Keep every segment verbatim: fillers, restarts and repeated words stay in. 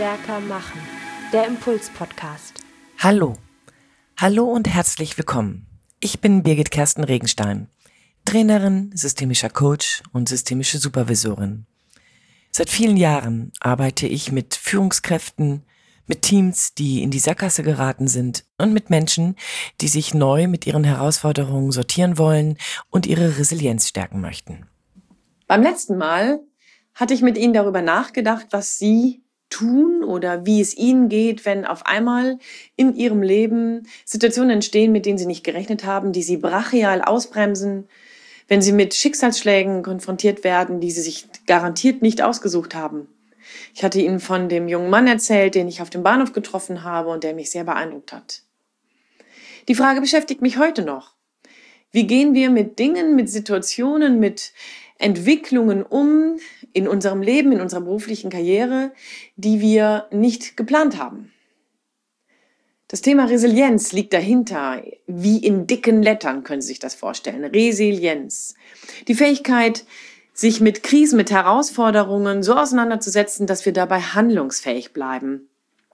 Stärker machen. Der Impuls-Podcast. Hallo. Hallo und herzlich willkommen. Ich bin Birgit Kersten Regenstein, Trainerin, systemischer Coach und systemische Supervisorin. Seit vielen Jahren arbeite ich mit Führungskräften, mit Teams, die in die Sackgasse geraten sind und mit Menschen, die sich neu mit ihren Herausforderungen sortieren wollen und ihre Resilienz stärken möchten. Beim letzten Mal hatte ich mit Ihnen darüber nachgedacht, was Sie tun oder wie es Ihnen geht, wenn auf einmal in Ihrem Leben Situationen entstehen, mit denen Sie nicht gerechnet haben, die Sie brachial ausbremsen, wenn Sie mit Schicksalsschlägen konfrontiert werden, die Sie sich garantiert nicht ausgesucht haben. Ich hatte Ihnen von dem jungen Mann erzählt, den ich auf dem Bahnhof getroffen habe und der mich sehr beeindruckt hat. Die Frage beschäftigt mich heute noch. Wie gehen wir mit Dingen, mit Situationen, mit Entwicklungen um in unserem Leben, in unserer beruflichen Karriere, die wir nicht geplant haben? Das Thema Resilienz liegt dahinter, wie in dicken Lettern können Sie sich das vorstellen. Resilienz. Die Fähigkeit, sich mit Krisen, mit Herausforderungen so auseinanderzusetzen, dass wir dabei handlungsfähig bleiben.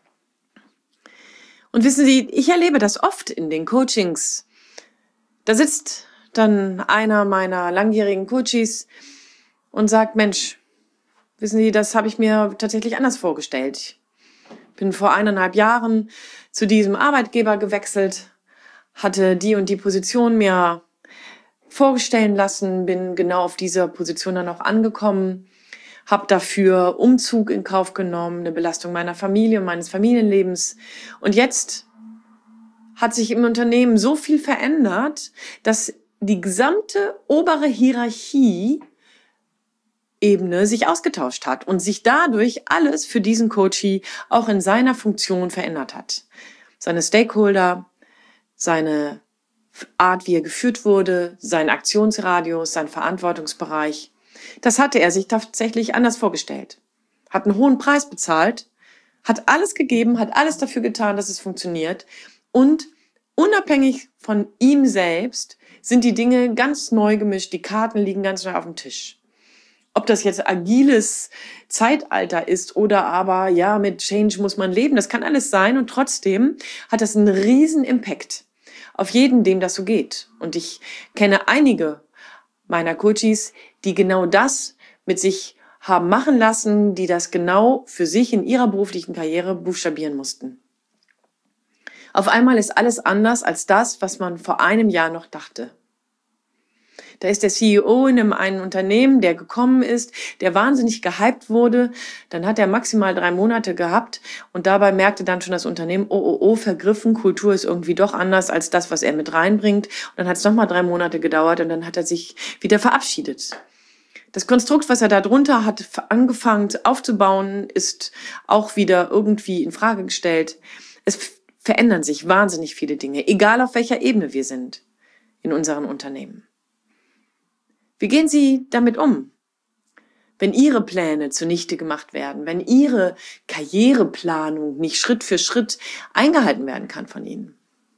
Und wissen Sie, ich erlebe das oft in den Coachings. Da sitzt dann einer meiner langjährigen Coaches und sagt, Mensch, wissen Sie, das habe ich mir tatsächlich anders vorgestellt. Ich bin vor eineinhalb Jahren zu diesem Arbeitgeber gewechselt, hatte die und die Position mir vorstellen lassen, bin genau auf dieser Position dann auch angekommen, habe dafür Umzug in Kauf genommen, eine Belastung meiner Familie und meines Familienlebens. Und jetzt hat sich im Unternehmen so viel verändert, dass die gesamte obere Hierarchie Ebene sich ausgetauscht hat und sich dadurch alles für diesen Coachee auch in seiner Funktion verändert hat. Seine Stakeholder, seine Art, wie er geführt wurde, sein Aktionsradius, sein Verantwortungsbereich. Das hatte er sich tatsächlich anders vorgestellt. Hat einen hohen Preis bezahlt, hat alles gegeben, hat alles dafür getan, dass es funktioniert. Und unabhängig von ihm selbst sind die Dinge ganz neu gemischt, die Karten liegen ganz neu auf dem Tisch. Ob das jetzt agiles Zeitalter ist oder aber, ja, mit Change muss man leben, das kann alles sein und trotzdem hat das einen riesen Impact auf jeden, dem das so geht. Und ich kenne einige meiner Coaches, die genau das mit sich haben machen lassen, die das genau für sich in ihrer beruflichen Karriere buchstabieren mussten. Auf einmal ist alles anders als das, was man vor einem Jahr noch dachte. Da ist der C E O in einem einen Unternehmen, der gekommen ist, der wahnsinnig gehypt wurde. Dann hat er maximal drei Monate gehabt und dabei merkte dann schon das Unternehmen, oh, oh, oh, vergriffen, Kultur ist irgendwie doch anders als das, was er mit reinbringt. Und dann hat es nochmal drei Monate gedauert und dann hat er sich wieder verabschiedet. Das Konstrukt, was er da drunter hat angefangen aufzubauen, ist auch wieder irgendwie in Frage gestellt. Es verändern sich wahnsinnig viele Dinge, egal auf welcher Ebene wir sind in unseren Unternehmen. Wie gehen Sie damit um, wenn Ihre Pläne zunichte gemacht werden, wenn Ihre Karriereplanung nicht Schritt für Schritt eingehalten werden kann von Ihnen?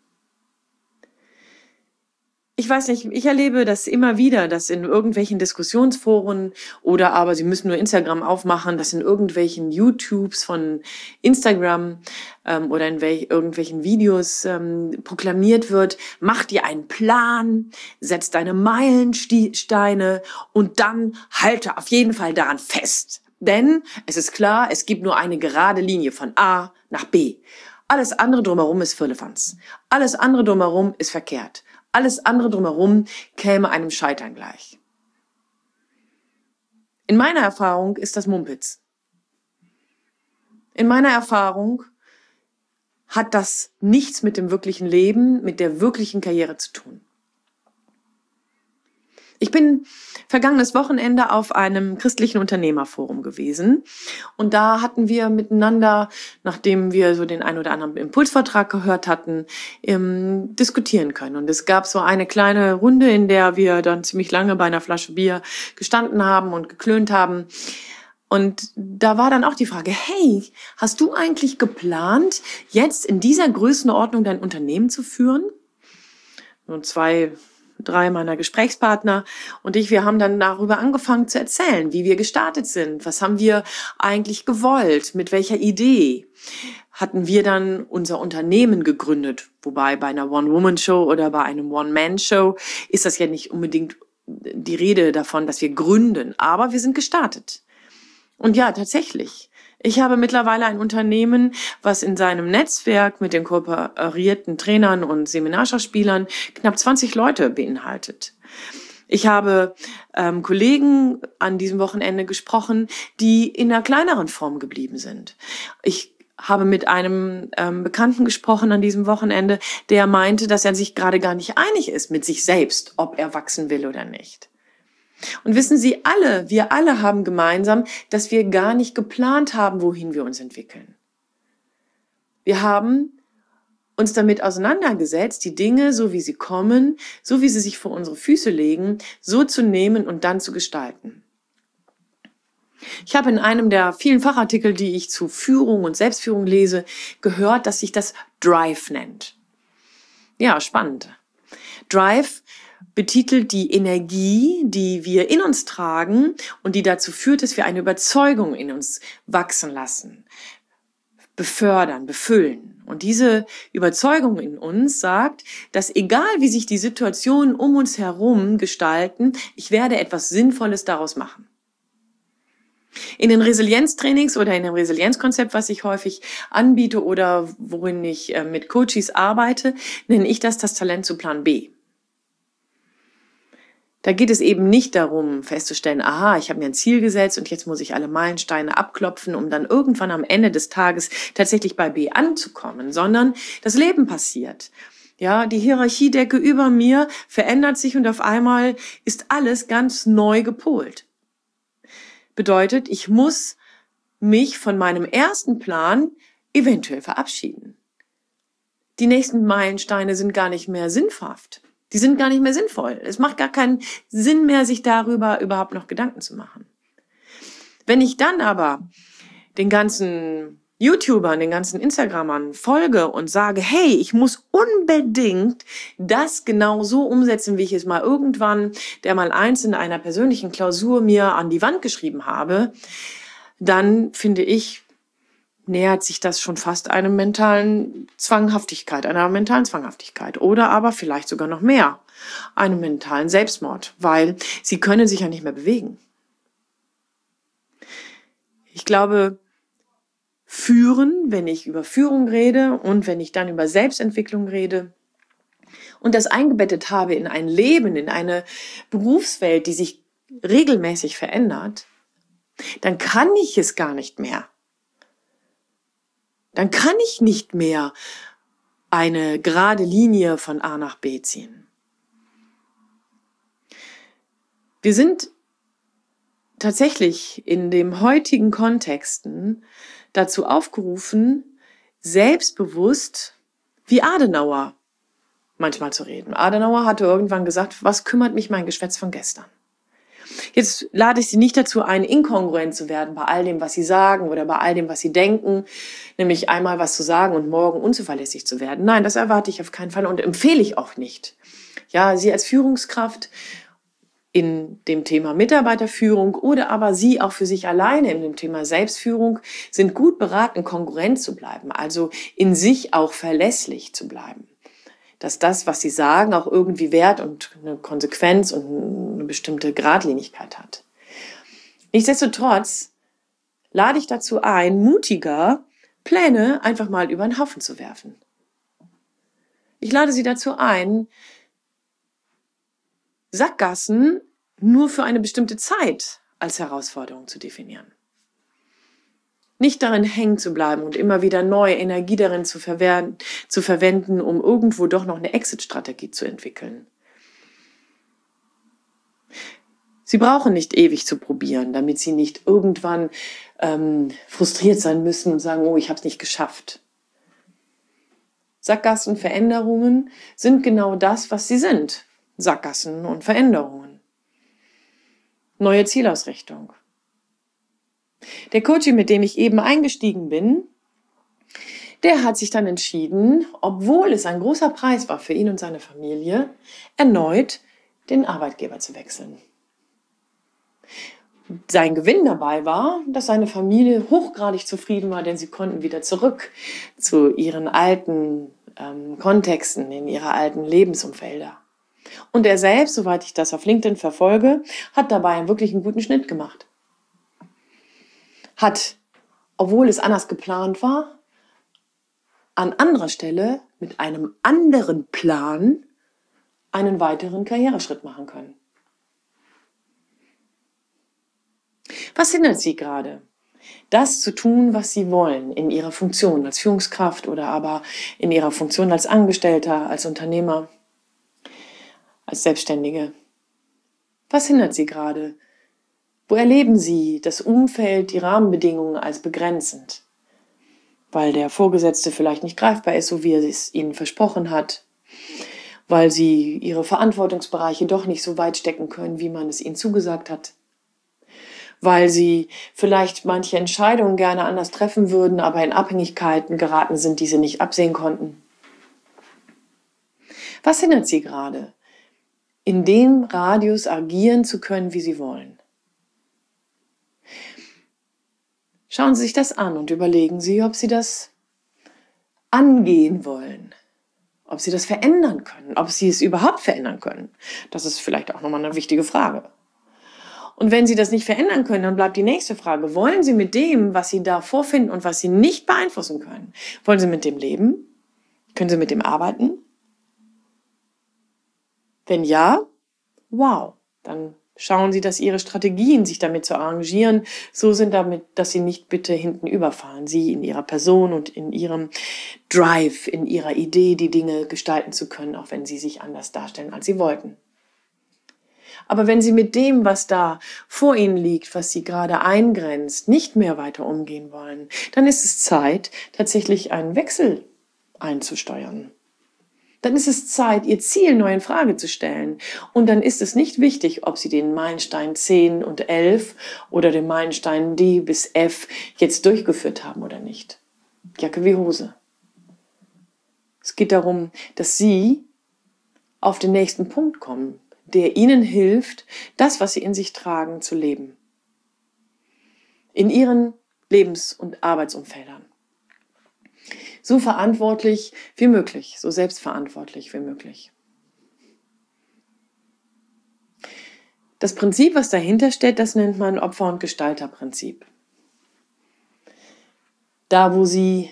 Ich weiß nicht, ich erlebe das immer wieder, dass in irgendwelchen Diskussionsforen oder aber Sie müssen nur Instagram aufmachen, dass in irgendwelchen YouTubes von Instagram ähm, oder in welch, irgendwelchen Videos ähm, proklamiert wird, mach dir einen Plan, setz deine Meilensteine und dann halte auf jeden Fall daran fest. Denn es ist klar, es gibt nur eine gerade Linie von A nach B. Alles andere drumherum ist Firlefanz. Alles andere drumherum ist verkehrt. Alles andere drumherum käme einem Scheitern gleich. In meiner Erfahrung ist das Mumpitz. In meiner Erfahrung hat das nichts mit dem wirklichen Leben, mit der wirklichen Karriere zu tun. Ich bin vergangenes Wochenende auf einem christlichen Unternehmerforum gewesen und da hatten wir miteinander, nachdem wir so den ein oder anderen Impulsvortrag gehört hatten, ähm, diskutieren können. Und es gab so eine kleine Runde, in der wir dann ziemlich lange bei einer Flasche Bier gestanden haben und geklönt haben. Und da war dann auch die Frage, hey, hast du eigentlich geplant, jetzt in dieser Größenordnung dein Unternehmen zu führen? Und zwei drei meiner Gesprächspartner und ich, wir haben dann darüber angefangen zu erzählen, wie wir gestartet sind. Was haben wir eigentlich gewollt? Mit welcher Idee? Hatten wir dann unser Unternehmen gegründet? Wobei bei einer One-Woman-Show oder bei einem One-Man-Show ist das ja nicht unbedingt die Rede davon, dass wir gründen. Aber wir sind gestartet. Und ja, tatsächlich. Ich habe mittlerweile ein Unternehmen, was in seinem Netzwerk mit den kooperierten Trainern und Seminarschauspielern knapp zwanzig Leute beinhaltet. Ich habe ähm, Kollegen an diesem Wochenende gesprochen, die in einer kleineren Form geblieben sind. Ich habe mit einem ähm, Bekannten gesprochen an diesem Wochenende, der meinte, dass er sich gerade gar nicht einig ist mit sich selbst, ob er wachsen will oder nicht. Und wissen Sie, alle, wir alle haben gemeinsam, dass wir gar nicht geplant haben, wohin wir uns entwickeln. Wir haben uns damit auseinandergesetzt, die Dinge, so wie sie kommen, so wie sie sich vor unsere Füße legen, so zu nehmen und dann zu gestalten. Ich habe in einem der vielen Fachartikel, die ich zu Führung und Selbstführung lese, gehört, dass sich das Drive nennt. Ja, spannend. Drive betitelt die Energie, die wir in uns tragen und die dazu führt, dass wir eine Überzeugung in uns wachsen lassen, befördern, befüllen. Und diese Überzeugung in uns sagt, dass egal wie sich die Situationen um uns herum gestalten, ich werde etwas Sinnvolles daraus machen. In den Resilienztrainings oder in dem Resilienzkonzept, was ich häufig anbiete oder worin ich mit Coaches arbeite, nenne ich das das Talent zu Plan B. Da geht es eben nicht darum, festzustellen, aha, ich habe mir ein Ziel gesetzt und jetzt muss ich alle Meilensteine abklopfen, um dann irgendwann am Ende des Tages tatsächlich bei B anzukommen, sondern das Leben passiert. Ja, die Hierarchiedecke über mir verändert sich und auf einmal ist alles ganz neu gepolt. Bedeutet, ich muss mich von meinem ersten Plan eventuell verabschieden. Die nächsten Meilensteine sind gar nicht mehr sinnhaft. Die sind gar nicht mehr sinnvoll. Es macht gar keinen Sinn mehr, sich darüber überhaupt noch Gedanken zu machen. Wenn ich dann aber den ganzen YouTubern, den ganzen Instagramern folge und sage, hey, ich muss unbedingt das genau so umsetzen, wie ich es mal irgendwann der mal eins in einer persönlichen Klausur mir an die Wand geschrieben habe, dann finde ich, nähert sich das schon fast einem mentalen Zwanghaftigkeit, einer mentalen Zwanghaftigkeit oder aber vielleicht sogar noch mehr, einem mentalen Selbstmord, weil sie können sich ja nicht mehr bewegen. Ich glaube, führen, wenn ich über Führung rede und wenn ich dann über Selbstentwicklung rede und das eingebettet habe in ein Leben, in eine Berufswelt, die sich regelmäßig verändert, dann kann ich es gar nicht mehr. Dann kann ich nicht mehr eine gerade Linie von A nach B ziehen. Wir sind tatsächlich in dem heutigen Kontexten dazu aufgerufen, selbstbewusst wie Adenauer manchmal zu reden. Adenauer hatte irgendwann gesagt, was kümmert mich mein Geschwätz von gestern? Jetzt lade ich Sie nicht dazu ein, inkongruent zu werden bei all dem, was Sie sagen oder bei all dem, was Sie denken, nämlich einmal was zu sagen und morgen unzuverlässig zu werden. Nein, das erwarte ich auf keinen Fall und empfehle ich auch nicht. Ja, Sie als Führungskraft in dem Thema Mitarbeiterführung oder aber Sie auch für sich alleine in dem Thema Selbstführung sind gut beraten, kongruent zu bleiben, also in sich auch verlässlich zu bleiben. Dass das, was sie sagen, auch irgendwie Wert und eine Konsequenz und eine bestimmte Geradlinigkeit hat. Nichtsdestotrotz lade ich dazu ein, mutiger Pläne einfach mal über den Haufen zu werfen. Ich lade Sie dazu ein, Sackgassen nur für eine bestimmte Zeit als Herausforderung zu definieren. Nicht darin hängen zu bleiben und immer wieder neue Energie darin zu, verwenden, zu verwenden, um irgendwo doch noch eine Exit-Strategie zu entwickeln. Sie brauchen nicht ewig zu probieren, damit Sie nicht irgendwann ähm, frustriert sein müssen und sagen, oh, ich habe es nicht geschafft. Sackgassen, Veränderungen sind genau das, was sie sind. Sackgassen und Veränderungen. Neue Zielausrichtung. Der Coach, mit dem ich eben eingestiegen bin, der hat sich dann entschieden, obwohl es ein großer Preis war für ihn und seine Familie, erneut den Arbeitgeber zu wechseln. Sein Gewinn dabei war, dass seine Familie hochgradig zufrieden war, denn sie konnten wieder zurück zu ihren alten ähm, Kontexten, in ihre alten Lebensumfelder. Und er selbst, soweit ich das auf LinkedIn verfolge, hat dabei einen wirklich einen guten Schnitt gemacht. Hat, obwohl es anders geplant war, an anderer Stelle mit einem anderen Plan einen weiteren Karriereschritt machen können. Was hindert Sie gerade, das zu tun, was Sie wollen, in Ihrer Funktion als Führungskraft oder aber in Ihrer Funktion als Angestellter, als Unternehmer, als Selbstständige? Was hindert Sie gerade? Wo erleben Sie das Umfeld, die Rahmenbedingungen als begrenzend? Weil der Vorgesetzte vielleicht nicht greifbar ist, so wie er es Ihnen versprochen hat, weil Sie Ihre Verantwortungsbereiche doch nicht so weit stecken können, wie man es Ihnen zugesagt hat, weil Sie vielleicht manche Entscheidungen gerne anders treffen würden, aber in Abhängigkeiten geraten sind, die Sie nicht absehen konnten. Was hindert Sie gerade, in dem Radius agieren zu können, wie Sie wollen? Schauen Sie sich das an und überlegen Sie, ob Sie das angehen wollen, ob Sie das verändern können, ob Sie es überhaupt verändern können. Das ist vielleicht auch nochmal eine wichtige Frage. Und wenn Sie das nicht verändern können, dann bleibt die nächste Frage: Wollen Sie mit dem, was Sie da vorfinden und was Sie nicht beeinflussen können, wollen Sie mit dem leben? Können Sie mit dem arbeiten? Wenn ja, wow, dann schauen Sie, dass Ihre Strategien, sich damit zu arrangieren, so sind, damit, dass Sie nicht bitte hinten überfallen. Sie in Ihrer Person und in Ihrem Drive, in Ihrer Idee, die Dinge gestalten zu können, auch wenn Sie sich anders darstellen, als Sie wollten. Aber wenn Sie mit dem, was da vor Ihnen liegt, was Sie gerade eingrenzt, nicht mehr weiter umgehen wollen, dann ist es Zeit, tatsächlich einen Wechsel einzusteuern. Dann ist es Zeit, Ihr Ziel neu in Frage zu stellen. Und dann ist es nicht wichtig, ob Sie den Meilenstein zehn und elf oder den Meilenstein D bis F jetzt durchgeführt haben oder nicht. Jacke wie Hose. Es geht darum, dass Sie auf den nächsten Punkt kommen, der Ihnen hilft, das, was Sie in sich tragen, zu leben. In Ihren Lebens- und Arbeitsumfeldern. So verantwortlich wie möglich, so selbstverantwortlich wie möglich. Das Prinzip, was dahinter steht, das nennt man Opfer- und Gestalterprinzip. Da, wo Sie,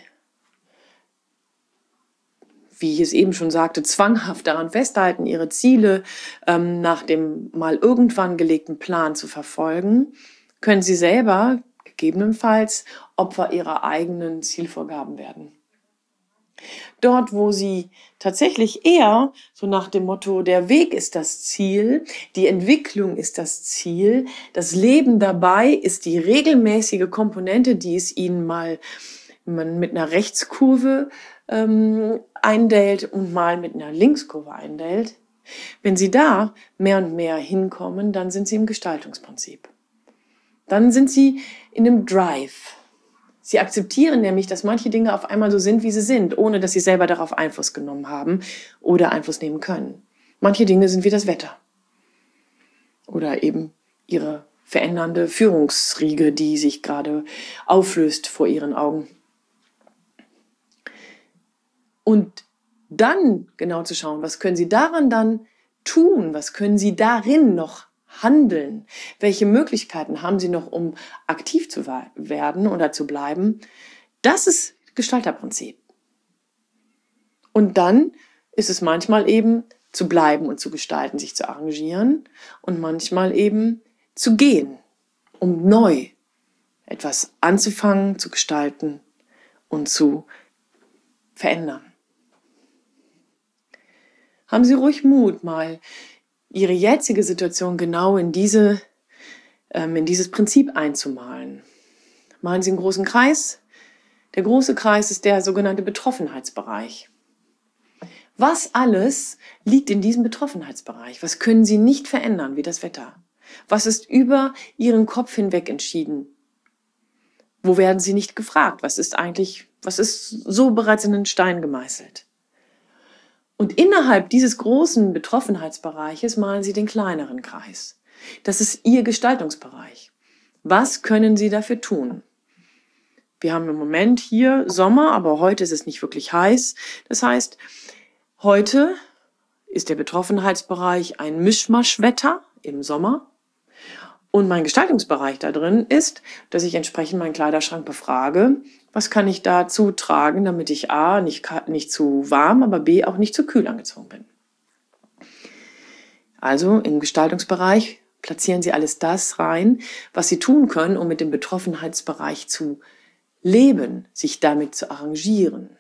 wie ich es eben schon sagte, zwanghaft daran festhalten, Ihre Ziele ähm, nach dem mal irgendwann gelegten Plan zu verfolgen, können Sie selber gegebenenfalls Opfer Ihrer eigenen Zielvorgaben werden. Dort, wo Sie tatsächlich eher so nach dem Motto, der Weg ist das Ziel, die Entwicklung ist das Ziel, das Leben dabei ist die regelmäßige Komponente, die es Ihnen mal man mit einer Rechtskurve ähm, eindellt und mal mit einer Linkskurve eindellt. Wenn Sie da mehr und mehr hinkommen, dann sind Sie im Gestaltungsprinzip. Dann sind Sie in einem Drive. Sie akzeptieren nämlich, dass manche Dinge auf einmal so sind, wie sie sind, ohne dass sie selber darauf Einfluss genommen haben oder Einfluss nehmen können. Manche Dinge sind wie das Wetter. Oder eben ihre verändernde Führungsriege, die sich gerade auflöst vor ihren Augen. Und dann genau zu schauen, was können Sie daran dann tun? Was können Sie darin noch handeln? Welche Möglichkeiten haben Sie noch, um aktiv zu werden oder zu bleiben? Das ist Gestalterprinzip. Und dann ist es manchmal eben zu bleiben und zu gestalten, sich zu arrangieren und manchmal eben zu gehen, um neu etwas anzufangen, zu gestalten und zu verändern. Haben Sie ruhig Mut, mal Ihre jetzige Situation genau in diese, ähm, in dieses Prinzip einzumalen. Malen Sie einen großen Kreis. Der große Kreis ist der sogenannte Betroffenheitsbereich. Was alles liegt in diesem Betroffenheitsbereich? Was können Sie nicht verändern, wie das Wetter? Was ist über Ihren Kopf hinweg entschieden? Wo werden Sie nicht gefragt? Was ist eigentlich, was ist so bereits in den Stein gemeißelt? Und innerhalb dieses großen Betroffenheitsbereiches malen Sie den kleineren Kreis. Das ist Ihr Gestaltungsbereich. Was können Sie dafür tun? Wir haben im Moment hier Sommer, aber heute ist es nicht wirklich heiß. Das heißt, heute ist der Betroffenheitsbereich ein Mischmaschwetter im Sommer. Und mein Gestaltungsbereich da drin ist, dass ich entsprechend meinen Kleiderschrank befrage, was kann ich dazu tragen, damit ich A, nicht, nicht zu warm, aber B, auch nicht zu kühl angezogen bin. Also im Gestaltungsbereich platzieren Sie alles das rein, was Sie tun können, um mit dem Betroffenheitsbereich zu leben, sich damit zu arrangieren.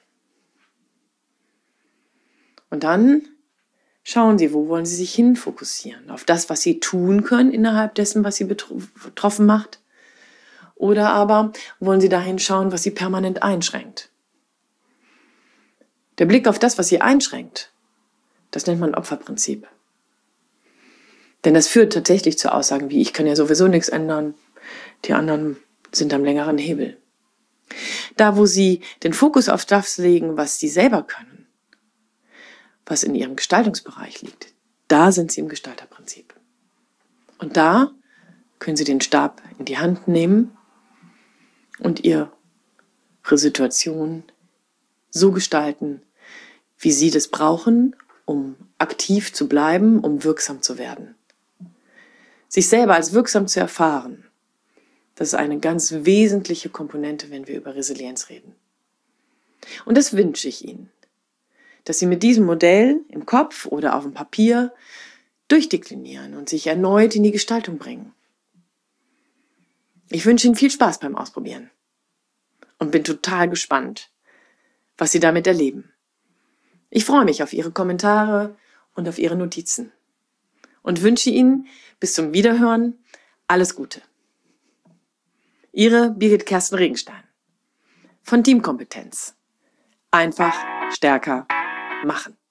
Und dann schauen Sie, wo wollen Sie sich hin fokussieren? Auf das, was Sie tun können innerhalb dessen, was Sie betroffen macht? Oder aber wollen Sie dahin schauen, was Sie permanent einschränkt? Der Blick auf das, was Sie einschränkt, das nennt man Opferprinzip. Denn das führt tatsächlich zu Aussagen wie, ich kann ja sowieso nichts ändern, die anderen sind am längeren Hebel. Da, wo Sie den Fokus auf das legen, was Sie selber können, was in Ihrem Gestaltungsbereich liegt, da sind Sie im Gestalterprinzip. Und da können Sie den Stab in die Hand nehmen und Ihre Situation so gestalten, wie Sie das brauchen, um aktiv zu bleiben, um wirksam zu werden. Sich selber als wirksam zu erfahren, das ist eine ganz wesentliche Komponente, wenn wir über Resilienz reden. Und das wünsche ich Ihnen, dass Sie mit diesem Modell im Kopf oder auf dem Papier durchdeklinieren und sich erneut in die Gestaltung bringen. Ich wünsche Ihnen viel Spaß beim Ausprobieren und bin total gespannt, was Sie damit erleben. Ich freue mich auf Ihre Kommentare und auf Ihre Notizen und wünsche Ihnen bis zum Wiederhören alles Gute. Ihre Birgit Kersten Regenstein von Teamkompetenz. Einfach stärker machen.